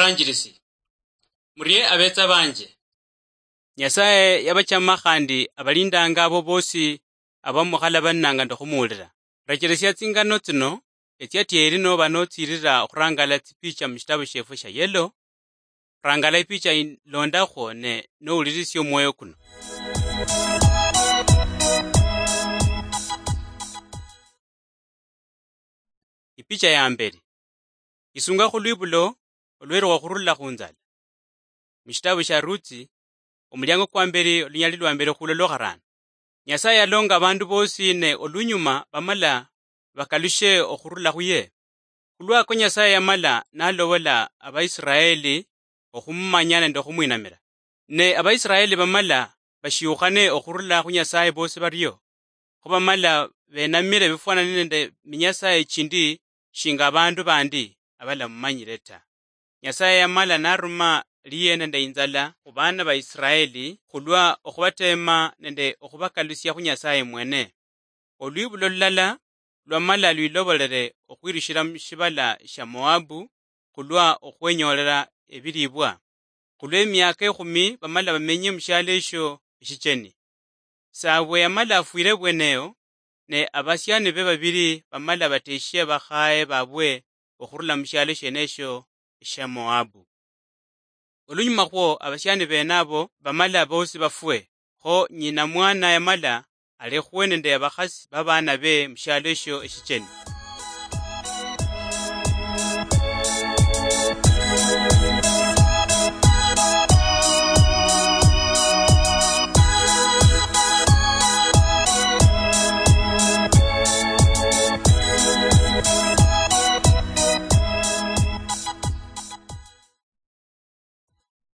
abaranjirisi. Murie abetsa banje. Nyasaye yabachama khandi abalindanga abo bosi abamukhala bannanga ndokhumulira. Rachiresya tsingano tsino etyatyeri noba notsirira okhurangala tsipicha mushitabu shefu sha yellow. Rangala ipicha ilondakho ne noulirisya omwoyo kuno. Ipicha ya mbere. Isunga khulwibulo olwerwa khurula khunzala. Mushitabu sha Rutsi omulyango kwa mbere olunyali lwa mbere khulolo kharano. Nyasaye alonga abandu bosi ne olunyuma bamala bakalushe okhurula khuye. Khulwako Nyasaye yamala nalobola Abaisraeli okhumumanya nende okhumwinamira. Ne Abaisraeli bamala bashiukhane okhurula khu Nyasaye bosi baryo. Khubamala benamire bifuanani nende minyasaye chindi shinga abandu bandi abalamumanyire ta. Nyasaye yamala naruma liye nende inzala khubana ba Israeli khulwa okhubatema nende okhubakalusya khu Nyasaye mwene. Olwibulo lulala lwamala lwilobolere okhwirishira mushibala sha Moabu khulwa okhwenyolera ebiribwa. Khulwa emyaka 10 bamala bamenye mushala esho eshicheni. Sabwe yamala afwire bweneyo ne abasyani be babiri bamala bateshye bakhaye babwe okhurula mushala shenesho sha Moabu. Olunyuma khwo abasyani benabo bamala bosi bafwe. Kho nyina mwana yamala alekhwe nende abakhasi babana be mushala esho eshicheni.